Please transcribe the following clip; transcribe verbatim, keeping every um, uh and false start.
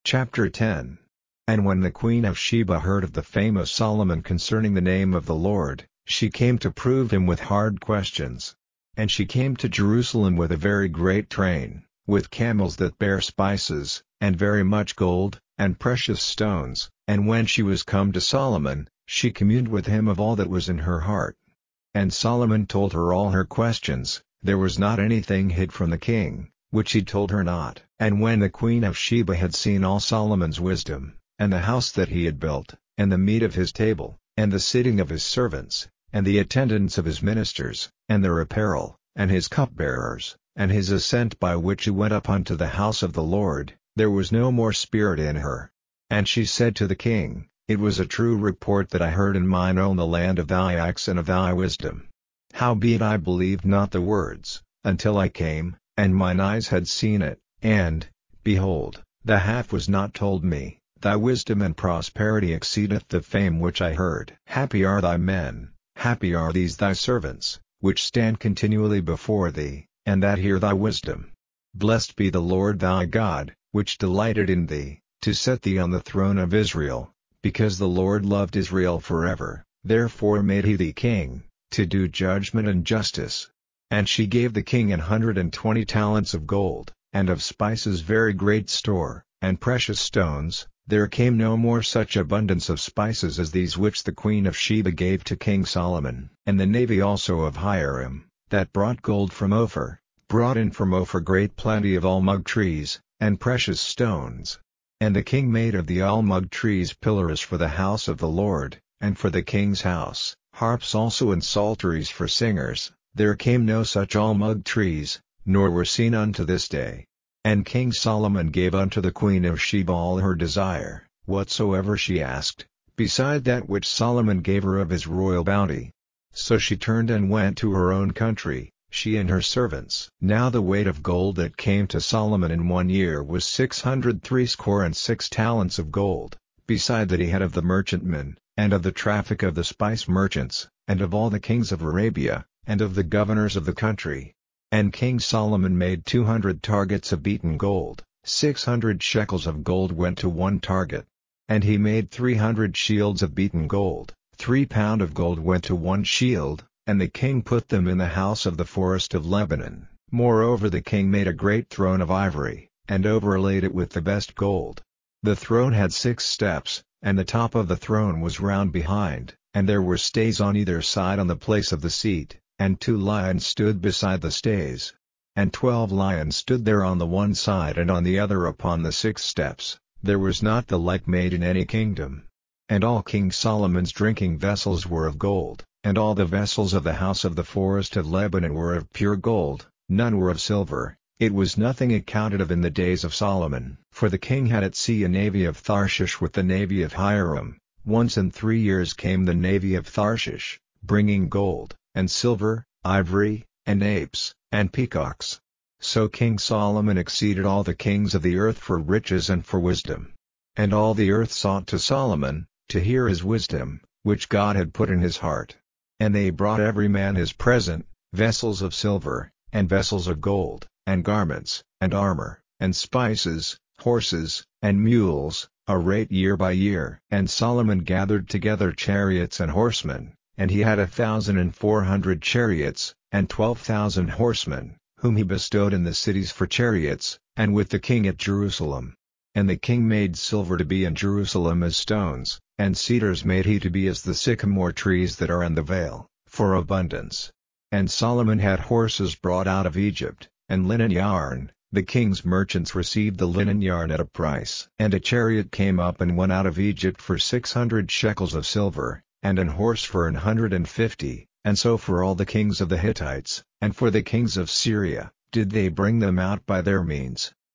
Chapter ten. And when the queen of Sheba heard of the fame of Solomon concerning the name of the Lord, she came to prove him with hard questions. And she came to Jerusalem with a very great train, with camels that bear spices, and very much gold, and precious stones. And when she was come to Solomon, she communed with him of all that was in her heart. And Solomon told her all her questions. There was not anything hid from the king, which he told her not. And when the queen of Sheba had seen all Solomon's wisdom, and the house that he had built, and the meat of his table, and the sitting of his servants, and the attendance of his ministers, and their apparel, and his cupbearers, and his ascent by which he went up unto the house of the Lord, there was no more spirit in her. And she said to the king, It was a true report that I heard in mine own the land of thy acts and of thy wisdom. Howbeit I believed not the words, until I came, and mine eyes had seen it, and, behold, the half was not told me. Thy wisdom and prosperity exceedeth the fame which I heard. Happy are thy men, happy are these thy servants, which stand continually before thee, and that hear thy wisdom. Blessed be the Lord thy God, which delighted in thee, to set thee on the throne of Israel, because the Lord loved Israel forever, therefore made he thee king, to do judgment and justice. And she gave the king an hundred and twenty talents of gold, and of spices very great store, and precious stones. There came no more such abundance of spices as these which the queen of Sheba gave to King Solomon. And the navy also of Hiram, that brought gold from Ophir, brought in from Ophir great plenty of almug trees, and precious stones. And the king made of the almug trees pillars for the house of the Lord, and for the king's house, harps also and psalteries for singers. There came no such almug trees, nor were seen unto this day. And King Solomon gave unto the queen of Sheba all her desire, whatsoever she asked, beside that which Solomon gave her of his royal bounty. So she turned and went to her own country, she and her servants. Now the weight of gold that came to Solomon in one year was six hundred threescore and six talents of gold, beside that he had of the merchantmen, and of the traffic of the spice merchants, and of all the kings of Arabia, and of the governors of the country. And King Solomon made two hundred targets of beaten gold, six hundred shekels of gold went to one target. And he made three hundred shields of beaten gold, three pound of gold went to one shield, and the king put them in the house of the forest of Lebanon. Moreover the king made a great throne of ivory, and overlaid it with the best gold. The throne had six steps, and the top of the throne was round behind, and there were stays on either side on the place of the seat. And two lions stood beside the stays. And twelve lions stood there on the one side and on the other upon the six steps. There was not the like made in any kingdom. And all King Solomon's drinking vessels were of gold, and all the vessels of the house of the forest of Lebanon were of pure gold, none were of silver. It was nothing accounted of in the days of Solomon. For the king had at sea a navy of Tharshish with the navy of Hiram. Once in three years came the navy of Tharshish, bringing gold, and silver, ivory, and apes, and peacocks. So King Solomon exceeded all the kings of the earth for riches and for wisdom. And all the earth sought to Solomon, to hear his wisdom, which God had put in his heart. And they brought every man his present, vessels of silver, and vessels of gold, and garments, and armor, and spices, horses, and mules, a rate year by year. And Solomon gathered together chariots and horsemen. And he had a thousand and four hundred chariots, and twelve thousand horsemen, whom he bestowed in the cities for chariots, and with the king at Jerusalem. And the king made silver to be in Jerusalem as stones, and cedars made he to be as the sycamore trees that are in the vale, for abundance. And Solomon had horses brought out of Egypt, and linen yarn. The king's merchants received the linen yarn at a price. And a chariot came up and went out of Egypt for six hundred shekels of silver, and an horse for an hundred and fifty, and so for all the kings of the Hittites, and for the kings of Syria, did they bring them out by their means.